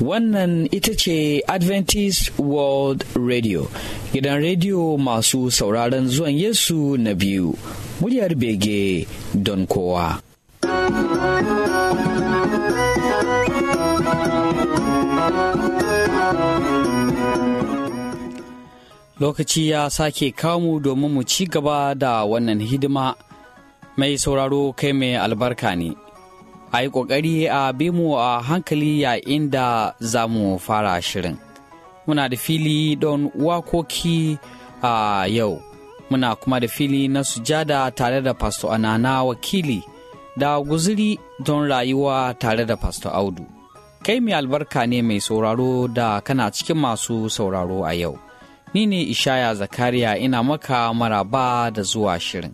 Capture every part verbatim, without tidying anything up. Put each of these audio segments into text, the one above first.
Wannan ita ce Adventist World Radio, gidan rediyo masu sauraron zuwan Yesu na biyu, muryar bege don kowa. Lokaci ya sake kamu domin mu ci gaba da wannan hidima. Mai sauraro kai mai albarka ne. A yi ƙoƙari a bi mu a hankali yayin da za mu fara shirin. Muna da fili don wakoki a yau. Muna kuma da fili na sujada tare da Pastor Anana Wakili da guziri don rayuwa tare da Pastor Audu. Kai mai albarka ne mai sauraro da kana cikin masu sauraro a yau. Ni ne Ishaya Zakariya, ina maka maraba da zuwa shirin.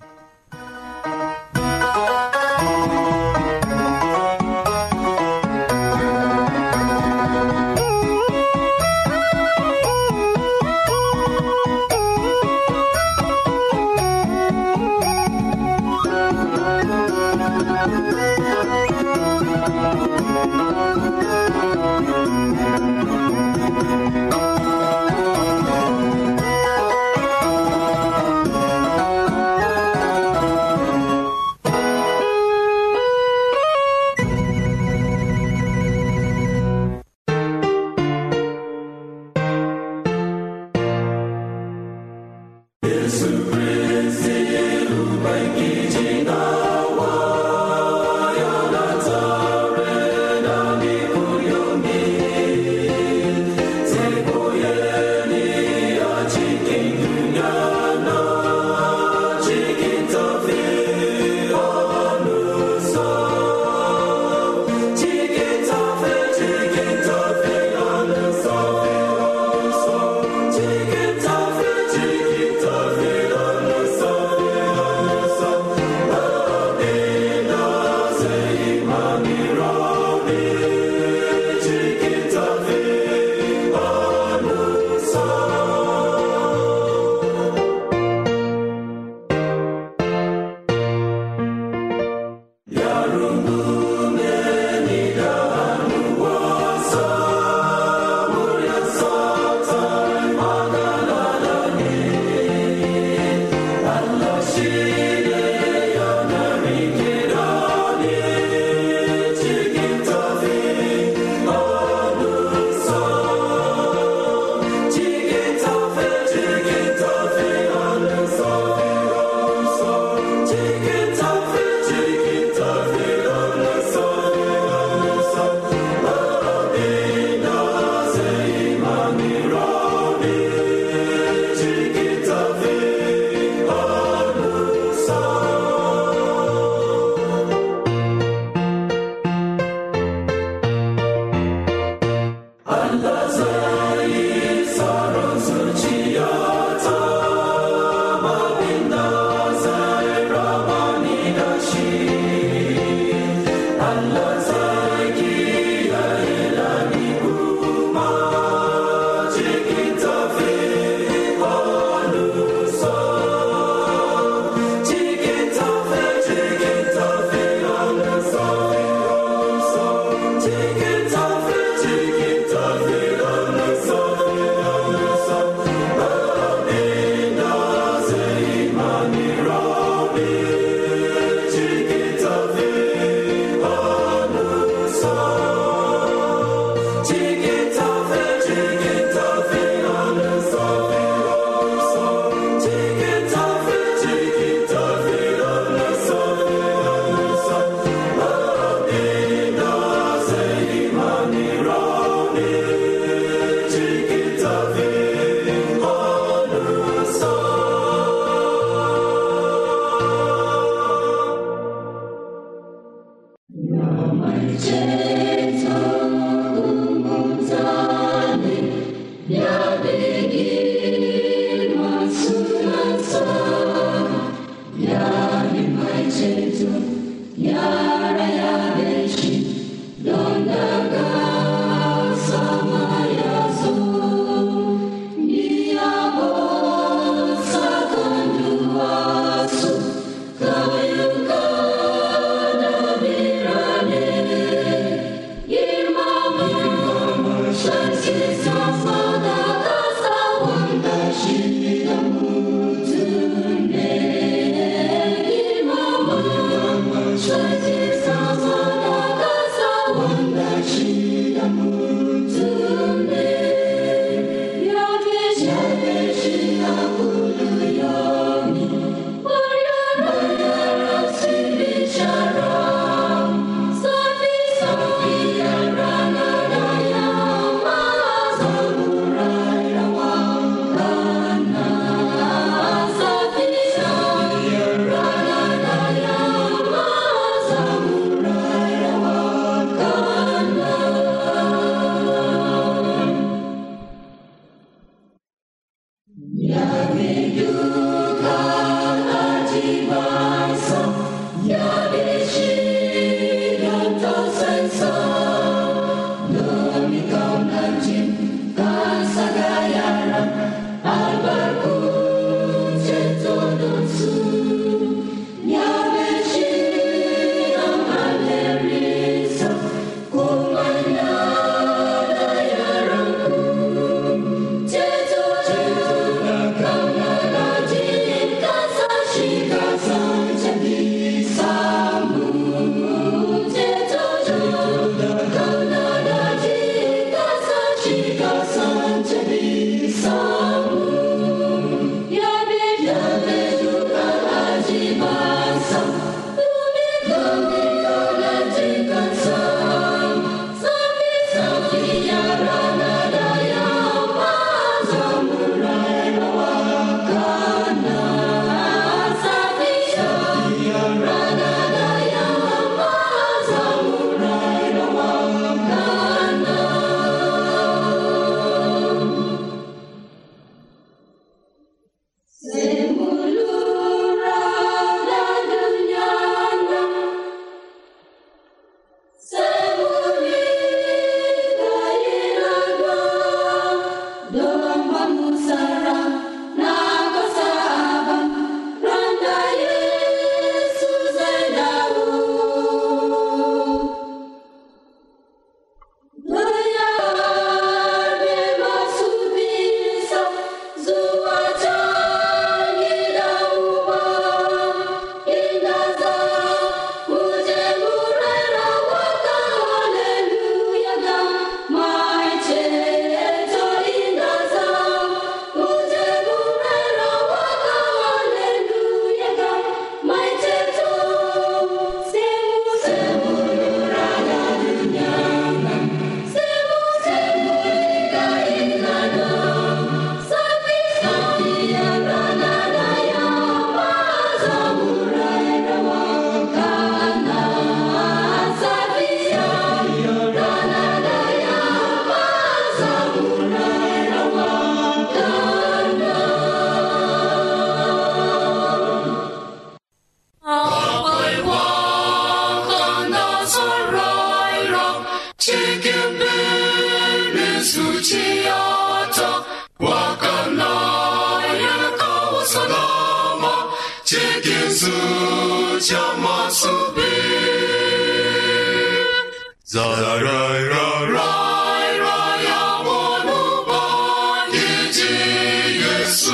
Zararararaya bunu bangiji Yesu.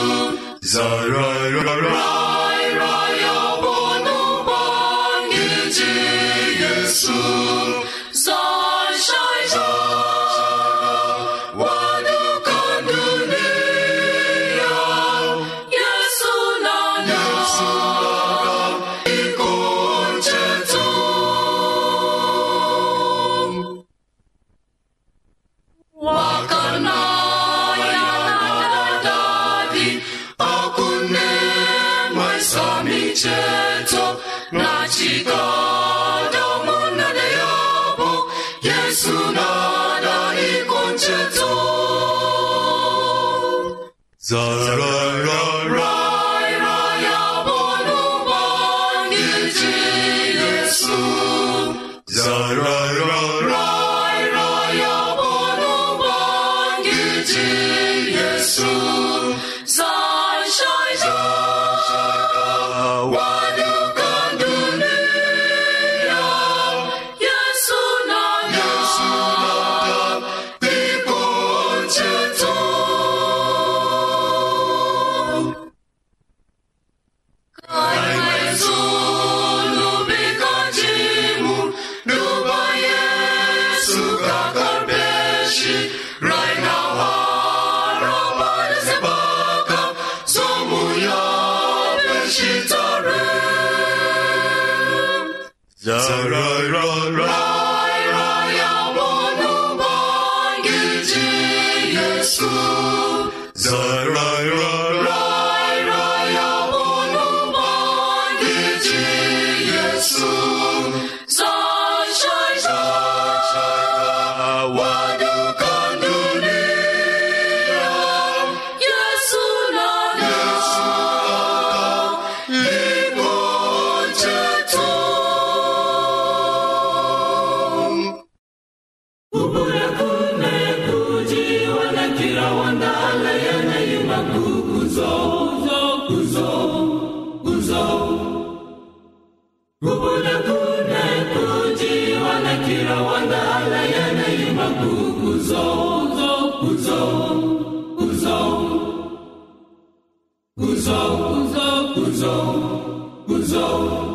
Zararararaya bunu bangiji Yesu. Zashaya wadukan dunia. Yesu nana ikon ceto. Wakana ya nadadadi akune maisami ceto na chika domo nade yabo Yesu nada ikon ceto. Zararararaya bonu bangiji Yesu. Zararararaya bonu bangiji Yesu. Zashaya wadukan dunia. Yesu nada ikon ceto. Kai Yesu lubikajimu duba Yesu kakarbeshi raina harabana sebaka somu ya beshitare. Zararararaya bonu bangiji Yesu. Zararararaya bonu bangiji Yesu. Zashaya wadukan dunia. Yesu nada ikon ceto. Kubura kune kujiwa na kila wandala yanayuma kukuzo kuzo kuzo. Kubura kune kujiwa na kila wandala yanayuma kukuzo kuzo kuzo kuzo kuzo kuzo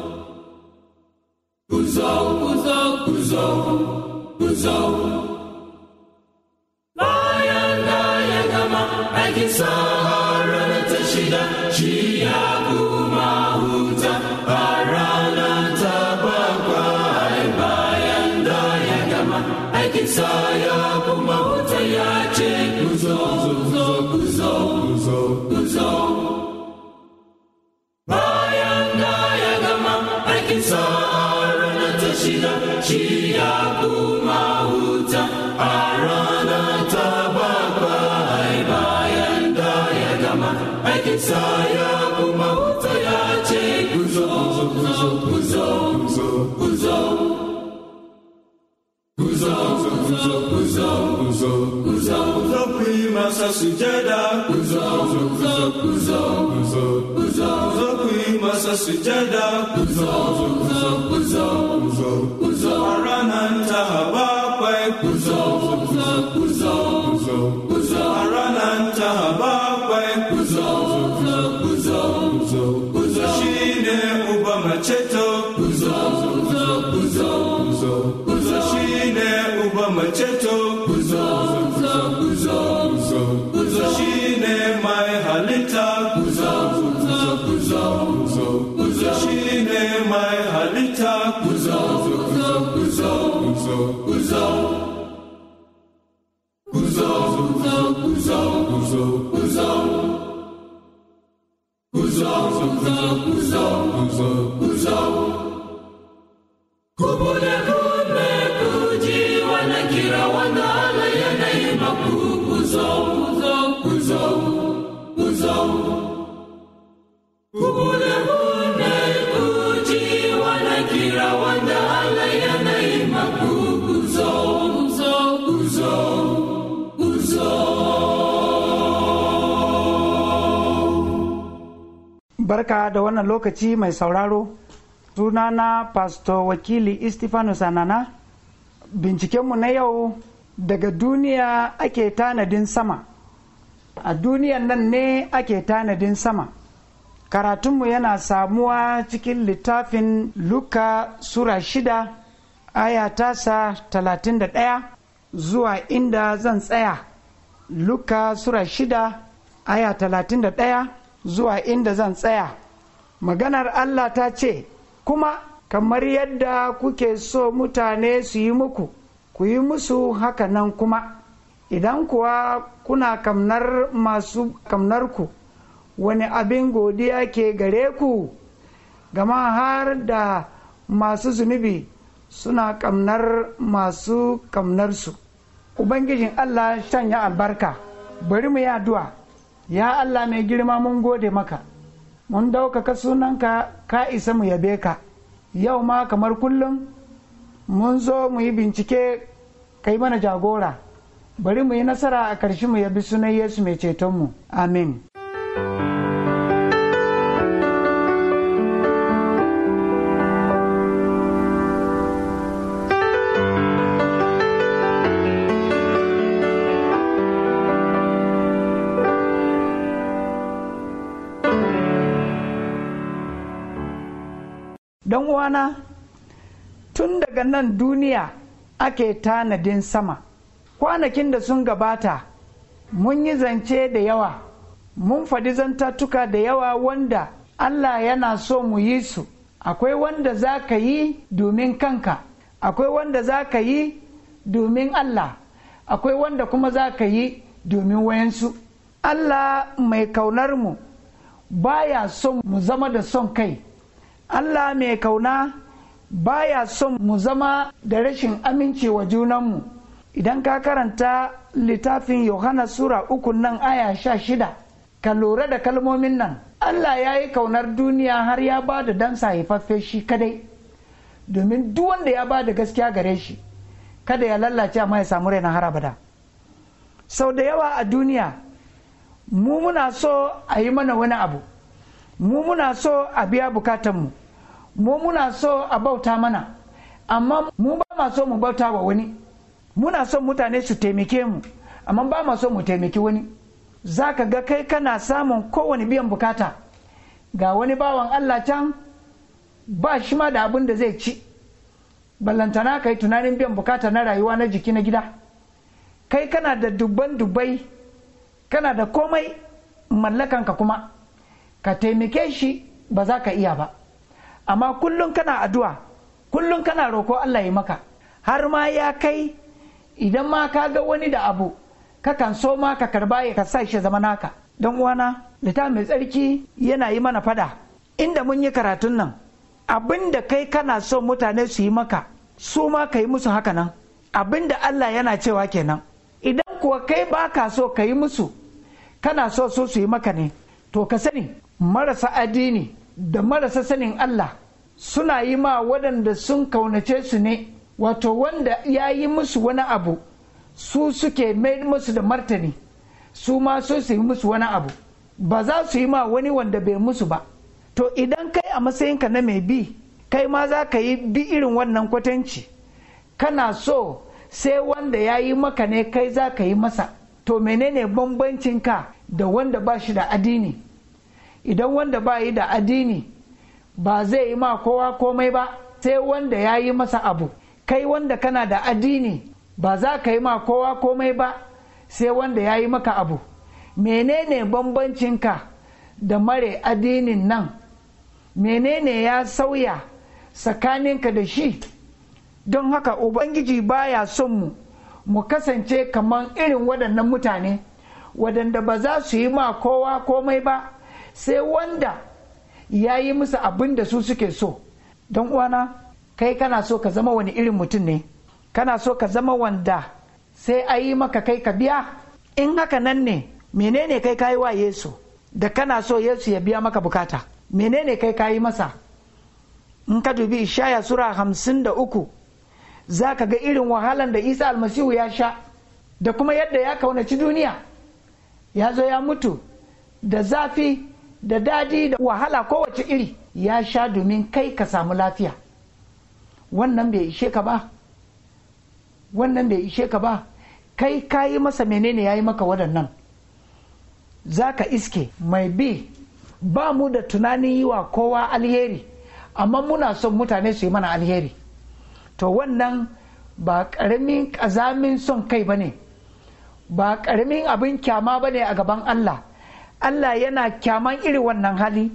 kuzo kuzo kuzo kuzo. Bayanda ya kama akisahara na tashida chia kumahuta harana tabakwa. Bayanda ya kama akisaya kumahuta yache kuzo kuzo kuzo kuzo. Bayanda ya kama akisahara na tashida chia kumahuta harana tabakwa. Bayanda ya kama akisaya kumahuta yache kuzo kuzo kuzo kuzo kuzo kuzo kuzo kuzo kuzo kuima sasujada kuzo kuzo kuzo kuzo kuzo kuima sasujada kuzo kuzo kuzo kuzo kuzo arananta habakwe kuzo kuzo kuzo kuzo kuzo arananta habakwe kuzo kuzo kuzo kuzo kuzo shine uba macheto kuzo kuzo kuzo kuzo kuzo shine uba macheto kuzo kuzo kuzo kuzo kuzo shine mai halita kuzo kuzo kuzo kuzo kuzo shine mai halita kuzo kuzo kuzo kuzo kuzo kuzo kuzo kuzo kuzo kuzo kuzo kuzo kuzo kuzo. Kubule kune kujiwa na kila wandala yanayuma kuzo kuzo kuzo kuzo. Kubule kune kujiwa na kila wandala yanayuma kuzo kuzo kuzo kuzo. Barka da wannan lokaci mai sauraro, sunana Pastor Wakili Istifanus Anana bincikenmu na yau daga duniya ake tanadin sama. A duniyan nan ne ake tanadin sama. Karatunmu yana samuwa cikin littafin Luka Sura shida aya tasa talatin da ɗaya zuwa inda zan tsaya. Luka Sura shida aya talatin da ɗaya zuwa inda zan tsaya. Maganar Allah ta ce, kuma kamar yadda kuke so mutane su yi muku, ku yi musu haka nan kuma. Idan kuwa kuna kamnar masu kamnarku, wani abin godiya ke gare ku, gama har da masu zunubi suna kamnar masu kamnarsu. Ubangijin Allah sanya albarka, bari mu yi addu'a. Ya Allah mai girma, mun gode maka, mun ɗaukaka sunanka, ka isa mu yabe ka. Yau ma kamar kullum mun zo mu yi bincike, ka yi mana jagora. Bari mu yi nasara a ƙarshe mu yabi sunan Yesu mai cetonmu. Amin. Don uwana, tun daga nan duniya ake tanadin sama. Kwanakin da sun gabata mun yi zance da yawa, mun faɗi zantattuka da yawa wanda Allah yana so mu yi su. Akwai wanda za ka yi domin kanka, akwai wanda za ka yi domin Allah, akwai wanda kuma za ka yi domin wayansu. Allah mai kaunar mu baya son mu zama da son kai. Allah mai kauna baya son mu zama da rashin aminci wa junanmu. Idan ka karanta littafin Yohana Sura uku nan aya sha shida, ka lura da kalmomin nan. Allah ya yi kaunar duniya har ya ba da dansa haifaffe shi kadai, domin duk wanda ya ba da gaskiya gare shi, kada ya lallace amma ya samu raina har abada. Sau da yawa a duniya, mu muna so a yi mana wani abu, mu muna so a biya bukatanmu, mu muna so a bauta mana, amma mu ba ma so mu bauta wa wani. Muna son mutane su taimake mu, amma ba ma so mu taimaki wani. Za ka ga kai kana samun kowane biyan bukata, ga wani bawan Allah can ba shi ma da abin da zai ci, ballantana ka yi tunanin biyan bukata na rayuwa na jiki na gida. Kai kana da dubban dubbai, kana da komai mallakanka kuma ka taimake shi ba za ka iya ba. Amma kullum kana addu'a, kullum kana roko Allah ya maka, har ma ya kai idan ma ka ga wani da abu kakan so ma ka karba ya ka sa shi zama naka. Don uwana, littafin mai tsarki yana yi mana fada inda mun yi karatun nan, abin da kai kana so mutane su yi maka, su ma ka yi musu haka nan. Abin da Allah yana cewa kenan. Idan kuwa kai ba ka so ka yi musu, kana so so su yi maka ne, to ka sani marasa addini da marasa sanin Allah suna yi ma waɗanda sun kaunace su ne. Wato wanda ya yi musu wani abu, su suke mai musu da martani, su ma so su yi musu wani abu, ba za su yi ma wani wanda bai musu ba. To idan kai a matsayinka na mai bi, kai ma za ka yi bi irin wannan kwatanci, kana so sai wanda ya yi maka ne kai za ka yi masa. To menene bambancinka da wanda ba shi da addini? Idan wanda ba yi da addini ba zai yi ma kowa komai ba sai wanda ya yi masa abu. Kai wanda kana da addini ba za ka yi ma kowa komai ba sai wanda ya yi maka abu. Menene bambancinka da mare addinin nan? Menene ya sauya tsakaninka da shi? Don haka Ubangiji baya son mu mu kasance kamar irin waɗannan mutane waɗanda ba za su yi ma kowa komai ba sai wanda ya yi musu abin da su suke so. Don uwana, kai kana so ka zama wani irin mutum ne? Kana so ka zama wanda sai a yi maka kai ka biya? In haka nan ne, menene kai kayi wa Yesu da kana so Yesu ya biya maka bukata? Menene kai kayi masa? In ka dubi Ishaya Sura hamsin da uku, za ka ga irin wahalan da Isa almasihu ya sha da kuma yadda ya kaunaci duniya. Ya zo ya mutu da zafi da dadi da wahala kowace iri ya sha domin kai ka samu lafiya. Wannan bai ishe ka ba? wannan bai ishe ka ba, kai kayi masa menene ya yi maka waɗannan? Za ka iske mai bi ba mu da tunanin yi wa kowa alheri, amma muna son mutane su yi mana alheri. To wannan ba ƙaramin ƙazamin son kai ba ne, ba ƙaramin abin kyama ba ne a gaban Allah. Allah yana kyaman iri wannan hali.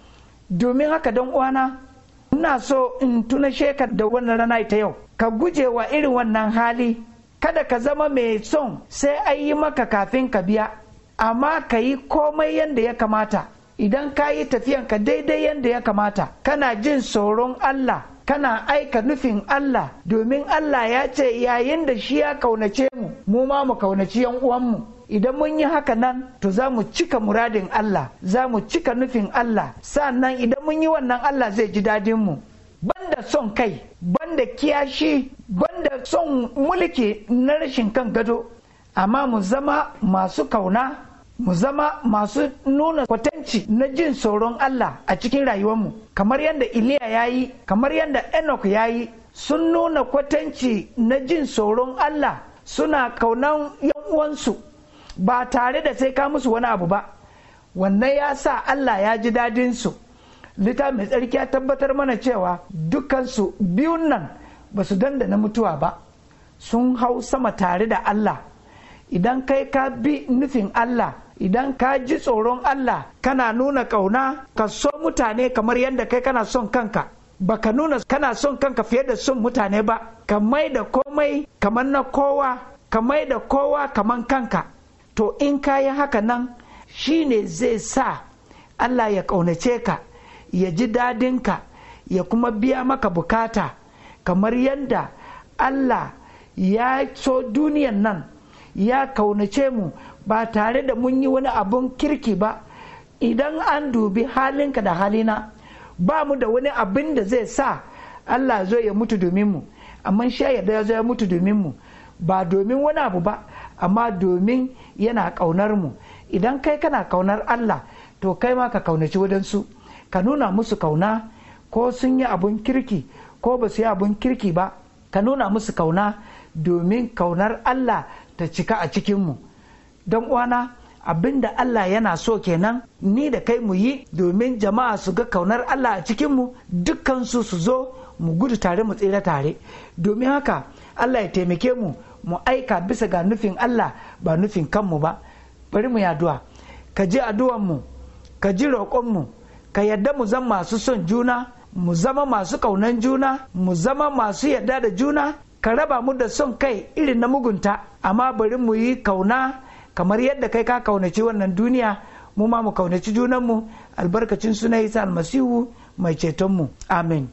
Domin haka don uwana, ina so in tuna shekar da wannan rana ita yau, ka guje wa irin wannan hali. Kada ka zama mai son sai an yi maka kafin ka biya, amma ka yi komai yadda ya kamata. Idan ka yi tafiyanka daidai yadda ya kamata, kana jin tsoron Allah, kana aika nufin Allah, domin Allah ya ce yayin da shi ya kaunace mu, mu ma mu kaunaci yan uwanmu. Idan mun yi haka nan, to za mu cika muradin Allah, za mu cika nufin Allah, sannan idan mun yi wannan Allah zai ji dadin mu. Banda son kai, banda kiyashi, banda son mulki na rashin kan gado, amma mu zama masu kauna, mu zama masu nuna kwatanci na jin tsoron Allah a cikin rayuwarmu, kamar yadda Iliya ya yi, kamar yadda Enoch ya yi. Sun nuna kwatanci na jin tsoron Allah, suna kaunan yan uwansu ba tare da sai ka musu wani abu ba. Wannan ya sa Allah ya ji dadinsu. Littafin mai tsarki ya tabbatar mana cewa dukansu biyun nan ba su dandana mutuwa ba, sun hau sama tare da Allah. Idan kai ka bi nufin Allah, idan ka ji tsoron Allah, kana nuna ƙauna, ka so mutane kamar yadda kai kana son kanka, baka nuna kana son kanka fiye da son mutane ba, ka mai da komai kamar na kowa, ka mai da kowa kamar kanka. To in ka yi haka nan, shi ne zai sa Allah ya ƙaunace ka, ya ji dadinka, ya kuma biya maka bukata, kamar yadda Allah ya so duniyan nan, ya kaunace mu ba tare da mun yi wani abun kirki ba. Idan an dubi halinka da halina, ba mu da wani abin da zai sa Allah zo ya mutu domin mu, amma sha yadda ya zo ya mutu domin mu, ba domin wani abu ba, amma domin yana kaunar mu. Idan kai kana kaunar Allah, to kai ma ka kaunaci wadansu, ka nuna musu kauna, ko sun yi abun kirki ko ba su yi abun kirki ba, ka nuna musu kauna, domin kaunar Allah ta cika a cikinmu. Don uwana, abin da Allah yana so kenan ni da kai mu yi, domin jama'a su ga kaunar Allah a cikinmu, dukkansu su zo mu gudu tare mu tsira tare. Domin haka Allah ya taimake mu mu aika bisa ga nufin Allah, ba nufin kanmu ba. Bari mu yi addu'a. Ka ji addu'anmu, ka ji roƙonmu, ka yadda mu zama masu son juna, mu zama masu kaunan juna, mu zama masu yadda da juna. Ka raba mu da son kai irin na mugunta, amma bari mu yi kauna kamar yadda kai ka kaunaci wannan duniya, mu ma mu kaunaci junanmu, albarkacin sunan Isa almasihu mai cetonmu. Amin.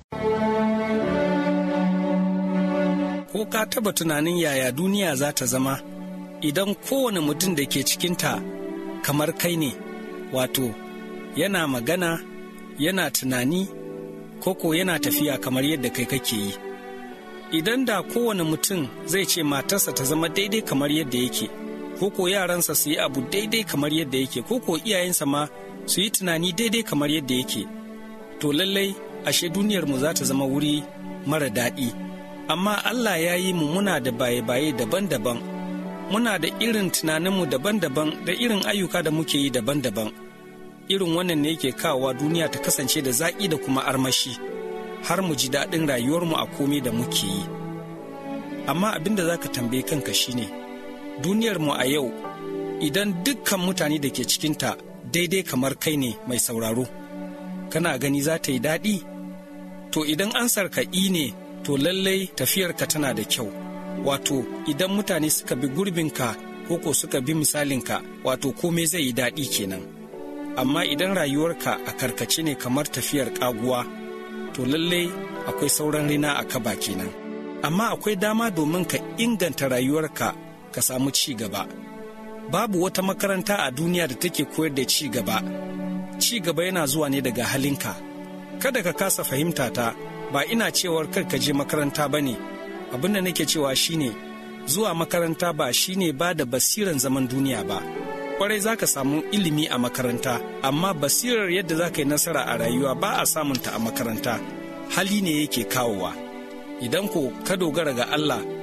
Ko ka taba tunanin yaya duniya za ta zama idan kowane mutum da ke cikinta kamar kai ne, wato yana magana, yana tunani, koko yana tafiya kamar yadda kai kake yi? Idan da kowane mutum zai ce matarsa ta zama daidai kamar yadda yake, koko yaransa su yi abu daidai kamar yadda yake, koko iyayensa ma su yi tunani daidai kamar yadda yake, to lallai ashe duniyarmu za ta zama wuri mara daɗi. Amma Allah ya yi mu muna da baye-baye daban-daban, muna da irin tunaninmu daban-daban, da irin ayyuka da muke yi daban-daban. Irin wannan ne yake kawowa duniya ta kasance da zaƙi da kuma armashi, har mu ji daɗin rayuwarmu a komai da muke yi. Amma abin da za ka tambaye kanka shine, duniyarmu a yau, idan dukkan mutane da ke cikinta daidai kamar kai ne mai sauraro, kana gani za ta yi daɗi? To idan ansar ka i ne, to lallai tafiyarka tana da kyau. Wato idan mutane suka bi gurbinka ko ko suka bi misalinka, wato komai zai yi daɗi kenan. Amma idan rayuwarka a karkace ne kamar tafiyar ƙaguwa, to lallai akwai sauran rina a kaba kenan. Amma akwai dama domin ka inganta rayuwarka, ka samu ci gaba. Babu wata makaranta a duniya da take koyar da ci gaba. Ci gaba yana zuwa ne daga halinka. Kada ka kasa fahimta ta, ba ina cewar kar ka je makaranta ba ne. Abin da nake cewa shine, zuwa makaranta ba shine ba da basiran zaman duniya ba. Kwarai za ka samu ilimi a makaranta, amma basirar yadda za ka yi nasara a rayuwa ba a samunta a makaranta. Hali ne yake kawowa. Idan ko ka dogara ga Allah,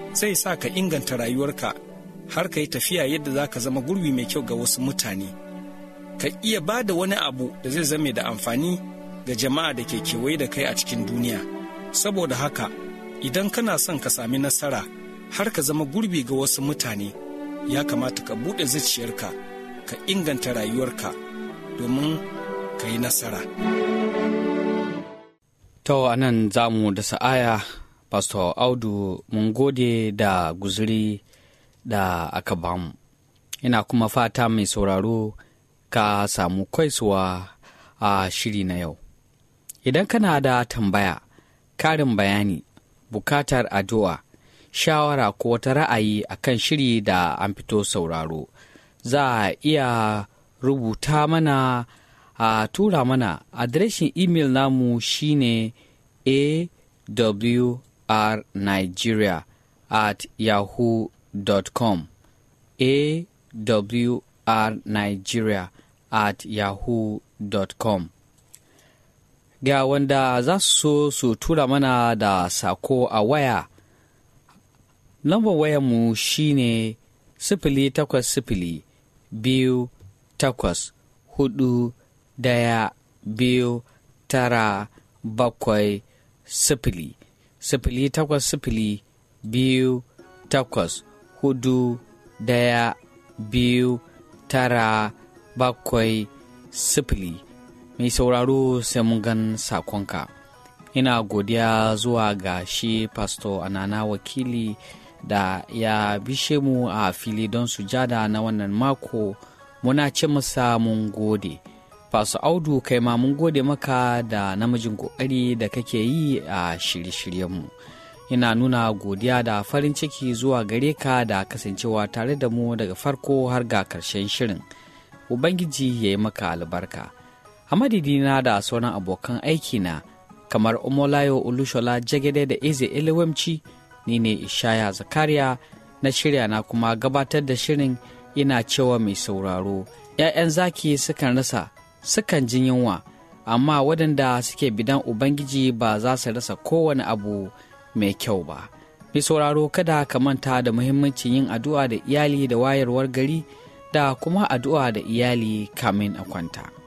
zai sa ka inganta rayuwarka har ka yi tafiya yadda za ka zama gurbi mai kyau ga wasu mutane. Ka iya ba da wani abu da zai zame da amfani ga jama'a da ke kewaye da kai a cikin duniya. Saboda haka, idan kana son ka sami nasara har ka zama gurbi ga wasu mutane, ya kamata ka buɗe zuciyarka, ka inganta rayuwarka domin ka yi nasara. To, a nan za mu da sa'aya, Pastor Audu, mun gode da guzuri da aka bamu. Ina kuma fata mai sauraro ka samu kwaisuwa a shiri na yau. Idan kana da tambaya, karin bayani, bukatar addu'a, shawara ko wata ra'ayi a kan shiri da an fito sauraro, za a iya rubuta mana a tura mana. Adireshin imel namu shine awrnigeria at yahoo dot com awrnigeria at yahoo dot com. Ga wanda za su so su tura mana da sako a waya, lambar wayarmu shine sifili takwas sifili biyu takwas hudu daya biyu tara bakwai sifili sifili takwas sifili biyu takwas hudu daya biyu tara bakwai sifili. Mai sauraro sai mun gan sakonka. Ina godiya zuwa ga shi Pastor Anana Wakili da ya bishe mu a fili don sujada na wannan mako. Muna ce masa mun gode. Pastor Audu, kai ma mun gode maka da namijin kokari da kake yi a shirye-shiryenmu. Ina nuna godiya da farin ciki zuwa gare ka da kasancewa tare da mu daga farko har ga karshen shirin. Ubangiji ya yi maka albarka. A madidina da sauran abokan aikina kamar Omolayo Olushola Jagede da Eze Elewemci, ni ne Ishaya Zakariya na shirya na kuma gabatar da shirin. Ina cewa mai sauraro, ‘ya'yan zaki sukan rasa, sukan jin yunwa, amma waɗanda suke bidan Ubangiji ba za su rasa kowane abu mai kyau ba. Mai sauraro, kada ka manta da muhimmancin yin addu'a da iyali da wayarwar gari da kuma addu'a da iyali kamin a kwanta.